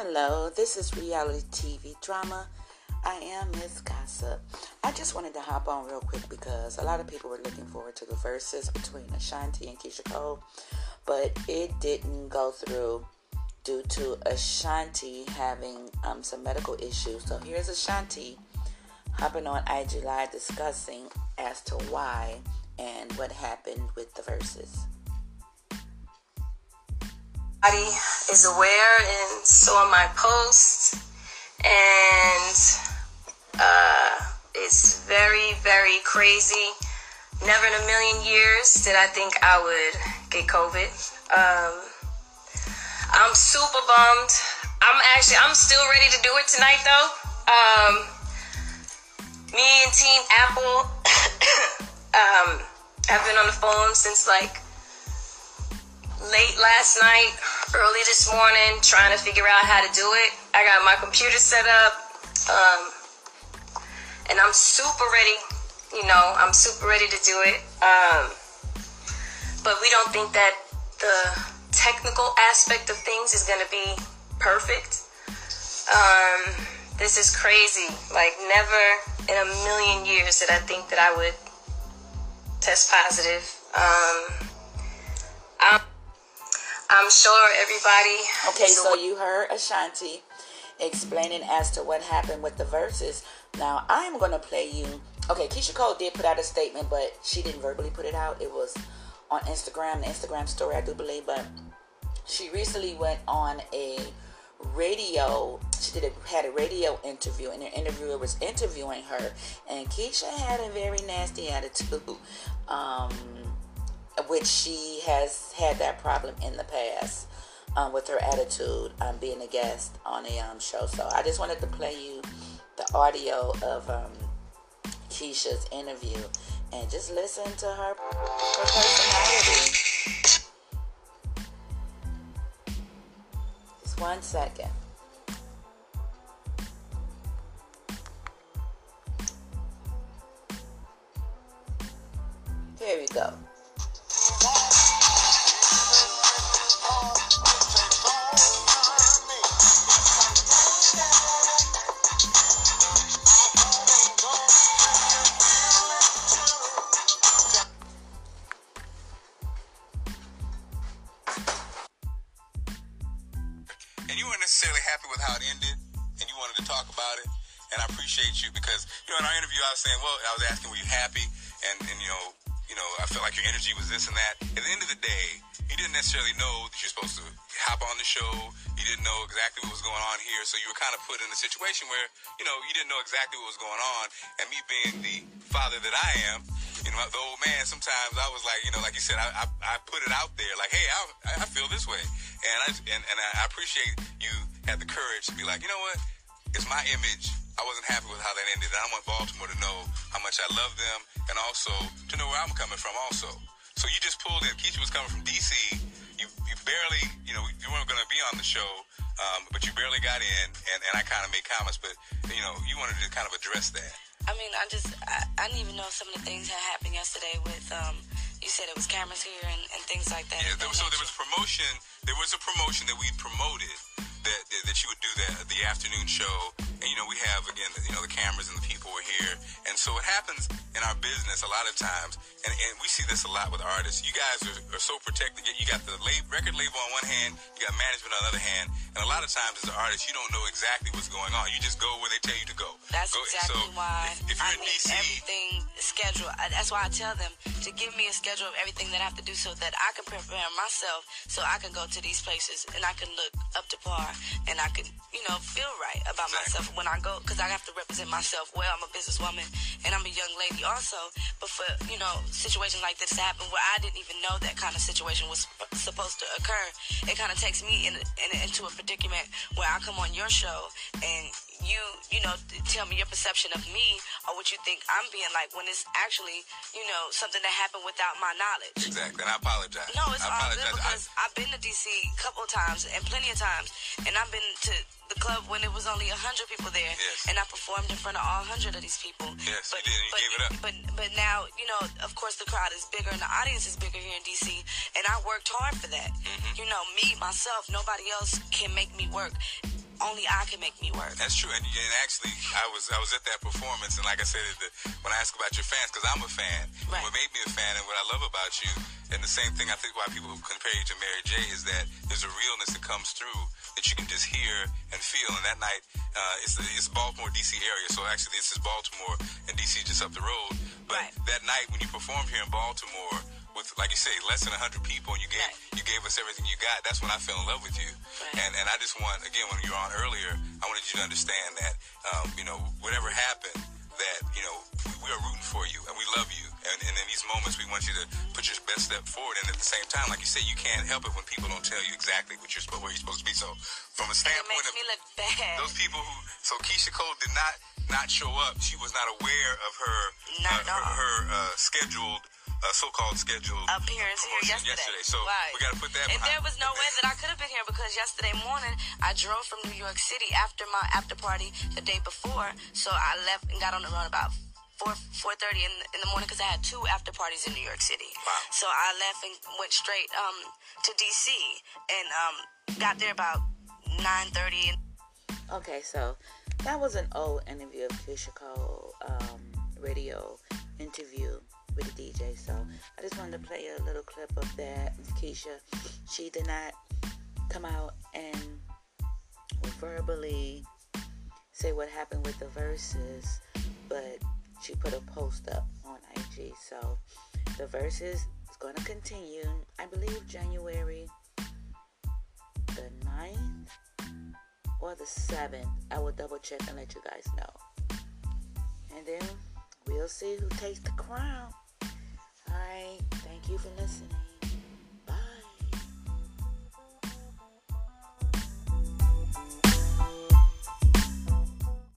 Hello, this is reality TV drama. I am Miss Gossip. I just wanted to hop on real quick because a lot of people were looking forward to the verses between Ashanti and Keyshia Cole, but it didn't go through due to Ashanti having some medical issues. So here's Ashanti hopping on IG Live discussing as to why and what happened with the verses. Everybody is aware and saw my post, and it's very, very crazy. Never in a million years did I think I would get COVID. I'm super bummed. I'm still ready to do it tonight though. Me and Team Apple have been on the phone since like late last night, early this morning, trying to figure out how to do it. I got my computer set up, and I'm super ready. I'm super ready to do it. But we don't think that the technical aspect of things is going to be perfect. This is crazy. Like, never in a million years did I think that I would test positive. I'm sure everybody... Okay, so you heard Ashanti explaining as to what happened with the verses. Now, I'm going to play you... Okay, Keyshia Cole did put out a statement, but she didn't verbally put it out. It was on Instagram, the Instagram story, I do believe. But she recently went on a radio... had a radio interview, and the interviewer was interviewing her. And Keyshia had a very nasty attitude. Which she has had that problem in the past with her attitude being a guest on a show. So I just wanted to play you the audio of Keyshia's interview and just listen to her personality. Just 1 second. Here we go. And you weren't necessarily happy with how it ended, and you wanted to talk about it, and I appreciate you because, in our interview I was saying, I was asking, were you happy? And I felt like your energy was this and that. At the end of the day, you didn't necessarily know that you're supposed to hop on the show. You didn't know exactly what was going on here, so you were kind of put in a situation where, you didn't know exactly what was going on. And me being the father that I am, the old man, sometimes I was like, like you said, I put it out there, like, hey, I feel this way. And I appreciate you had the courage to be like, you know what, it's my image. I wasn't happy with how that ended. And I want Baltimore to know how much I love them and also to know where I'm coming from also. So you just pulled in. Keyshia was coming from D.C. You barely, you weren't going to be on the show, but you barely got in, and I kind of made comments, but, you wanted to kind of address that. I mean, I didn't even know some of the things that happened yesterday with, you said it was cameras here and things like that. Yeah, there was promotion. There was a promotion that we promoted that you would do the afternoon show. And, we have, again, the cameras and the people were here. And so what happens in our business a lot of times, and we see this a lot with artists, you guys are so protected. You got the record label on one hand, you got management on the other hand. And a lot of times as an artist, you don't know exactly what's going on. You just go where they tell you to go. That's exactly why if you're I in need DC, everything scheduled. That's why I tell them to give me a schedule of everything that I have to do so that I can prepare myself so I can go to these places and I can look up to par and I can, feel right about myself when I go, because I have to represent myself well. I'm a businesswoman and I'm a young lady also. But for, situations like this to happen where I didn't even know that kind of situation was supposed to occur, it kind of takes me into a predicament where I come on your show and you tell me your perception of me or what you think I'm being like when it's actually, something that happened without my knowledge. Exactly, and I apologize. No, it's all good because I've been to D.C. a couple of times and plenty of times, and I've been to the club when it was only 100 people there, yes. And I performed in front of all 100 of these people. Yes, you did, and you gave it up. But now, of course the crowd is bigger and the audience is bigger here in D.C., and I worked hard for that. Mm-hmm. Me, myself, nobody else can make me work only I can make me work. That's true, and actually, I was at that performance, and like I said, when I asked about your fans, because I'm a fan, Right. what made me a fan, and what I love about you, and the same thing I think why people compare you to Mary J. is that there's a realness that comes through that you can just hear and feel. And that night, it's Baltimore, D.C. area, so actually this is Baltimore and D.C. just up the road. But Right. that night when you performed here in Baltimore with, like you say, less than 100 people, and you gave us everything you got, that's when I fell in love with you. Right. And I just want, again, when you were on earlier, I wanted you to understand that, whatever happened, that, we are rooting for you and we love you. And in these moments, we want you to put your best step forward. And at the same time, like you say, you can't help it when people don't tell you exactly where you're supposed to be. So from a And it standpoint makes of me look bad. those people so Keyshia Cole did not show up. She was not aware of her Not at all. scheduled, so-called scheduled appearance here promotion yesterday. So Right. we got to put that And behind. there was no way that I could have been here because yesterday morning I drove from New York City after my after party the day before. So I left and got on the run about 4:30 in the morning because I had 2 after parties in New York City. Wow. So I left and went straight to DC and got there about 9:30. Okay, so that was an old interview of Keyshia Cole, radio interview with the DJ. So I just wanted to play a little clip of that. Keyshia, she did not come out and verbally say what happened with the verses, but she put a post up on IG. So the verses is going to continue, I believe, January the 9th or the 7th. I will double check and let you guys know. And then we'll see who takes the crown.